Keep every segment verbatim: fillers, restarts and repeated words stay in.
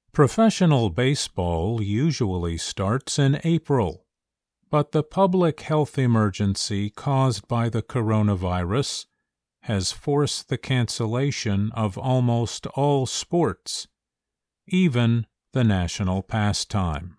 Professional baseball usually starts in April, but the public health emergency caused by the coronavirus has forced the cancellation of almost all sports, even the national pastime.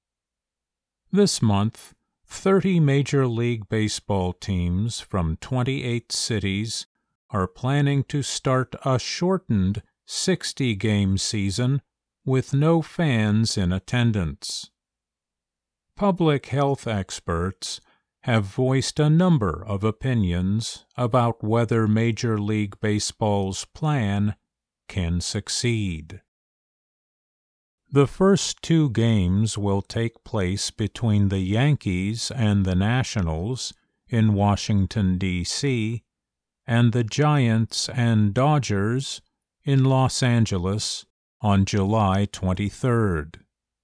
This month, thirty Major League Baseball teams from twenty-eight cities are planning to start a shortened sixty-game season with no fans in attendance. Public health experts have voiced a number of opinions about whether Major League Baseball's plan can succeed. The first two games will take place between the Yankees and the Nationals in Washington, D C, and the Giants and Dodgers in Los Angeles on July twenty-third.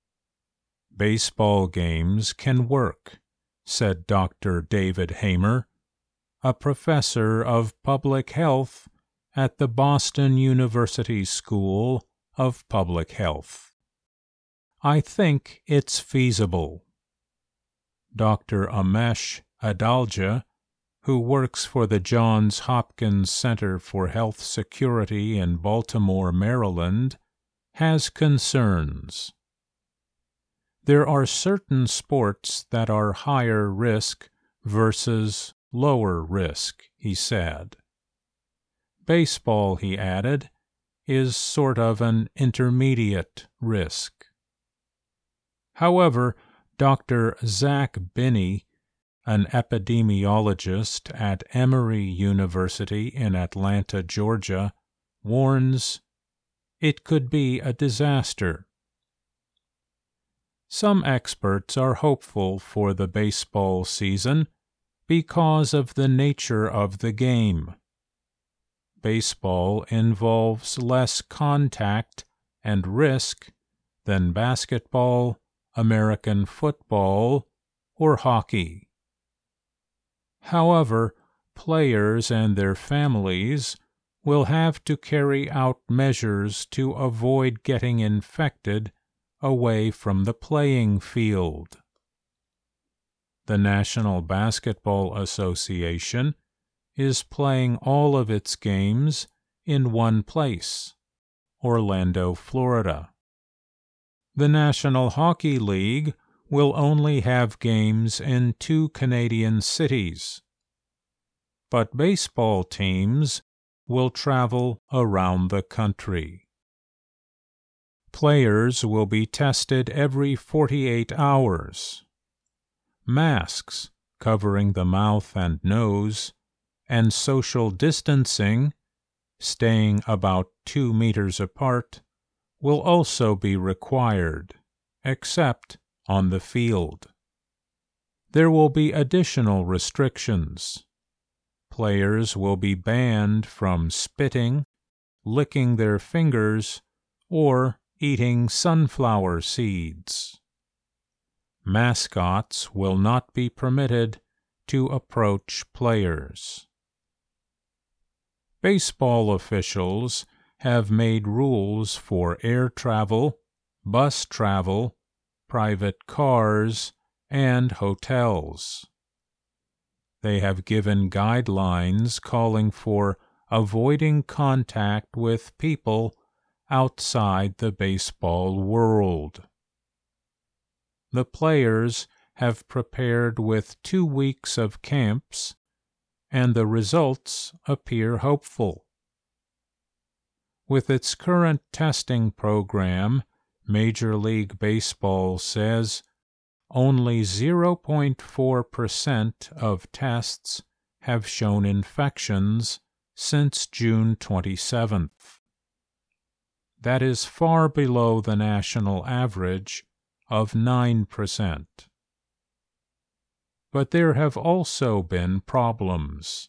Baseball games can work, said Doctor David Hamer, a professor of public health at the Boston University School of Public Health. I think it's feasible. Doctor Amesh Adalja, who works for the Johns Hopkins Center for Health Security in Baltimore, Maryland, has concerns. There are certain sports that are higher risk versus lower risk, he said. Baseball, he added, is sort of an intermediate risk. However, Doctor Zach Binney, an epidemiologist at Emory University in Atlanta, Georgia, warns it could be a disaster. Some experts are hopeful for the baseball season because of the nature of the game. Baseball involves less contact and risk than basketball, American football, or hockey. However, players and their families will have to carry out measures to avoid getting infected away from the playing field. The National Basketball Association is playing all of its games in one place, Orlando, Florida. The National Hockey League will only have games in two Canadian cities, but baseball teams will travel around the country. Players will be tested every forty-eight hours. Masks covering the mouth and nose, and social distancing, staying about two meters apart, will also be required, except on the field. There will be additional restrictions. Players will be banned from spitting, licking their fingers, or eating sunflower seeds. Mascots will not be permitted to approach players. Baseball officials have made rules for air travel, bus travel, private cars, and hotels. They have given guidelines calling for avoiding contact with people outside the baseball world. The players have prepared with two weeks of camps, and the results appear hopeful. With its current testing program, Major League Baseball says only zero point four percent of tests have shown infections since June twenty-seventh. That is far below the national average of nine percent. But there have also been problems.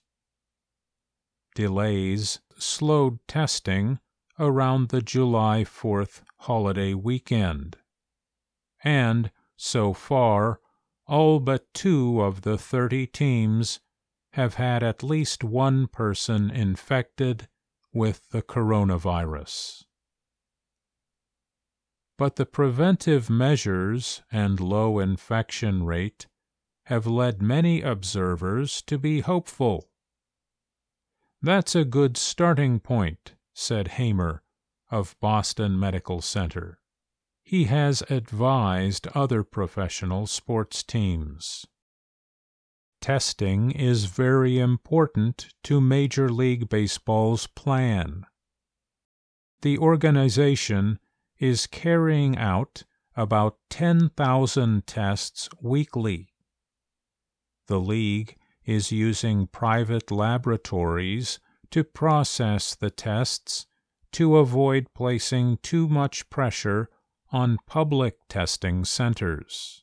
Delays slowed testing around the July fourth holiday weekend, and so far, all but two of the thirty teams have had at least one person infected with the coronavirus. but the preventive measures and low infection rate have led many observers to be hopeful. "That's a good starting point," said Hamer of Boston Medical Center. He has advised other professional sports teams. Testing is very important to Major League Baseball's plan. The organization is carrying out about ten thousand tests weekly. The league is using private laboratories to process the tests to avoid placing too much pressure on public testing centers.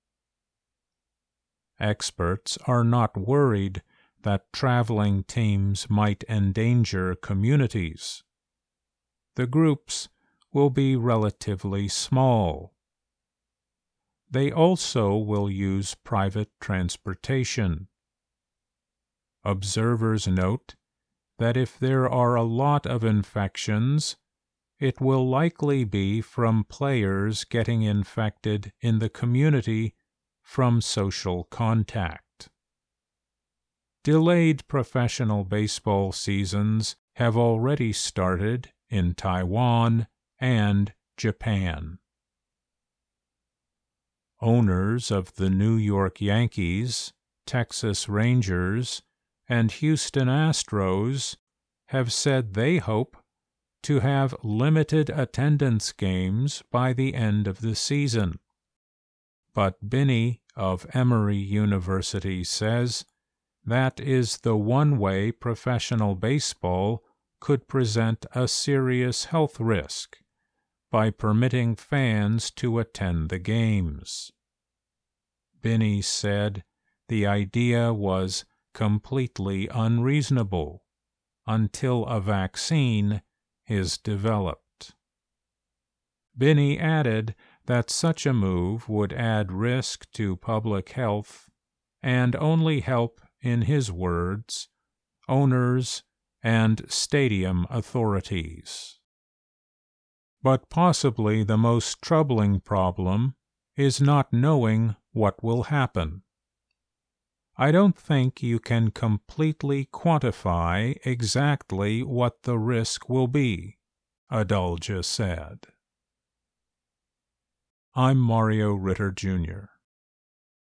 Experts are not worried that traveling teams might endanger communities. The groups will be relatively small. They also will use private transportation. Observers note that if there are a lot of infections, it will likely be from players getting infected in the community from social contact. Delayed professional baseball seasons have already started in Taiwan and Japan. Owners of the New York Yankees, Texas Rangers, and Houston Astros have said they hope to have limited attendance games by the end of the season. But Binney of Emory University says that is the one way professional baseball could present a serious health risk, by permitting fans to attend the games. Binney said the idea was completely unreasonable until a vaccine is developed. Binney added that such a move would add risk to public health and only help, in his words, owners and stadium authorities. But possibly the most troubling problem is not knowing what will happen. I don't think you can completely quantify exactly what the risk will be, Adalja said. I'm Mario Ritter, Junior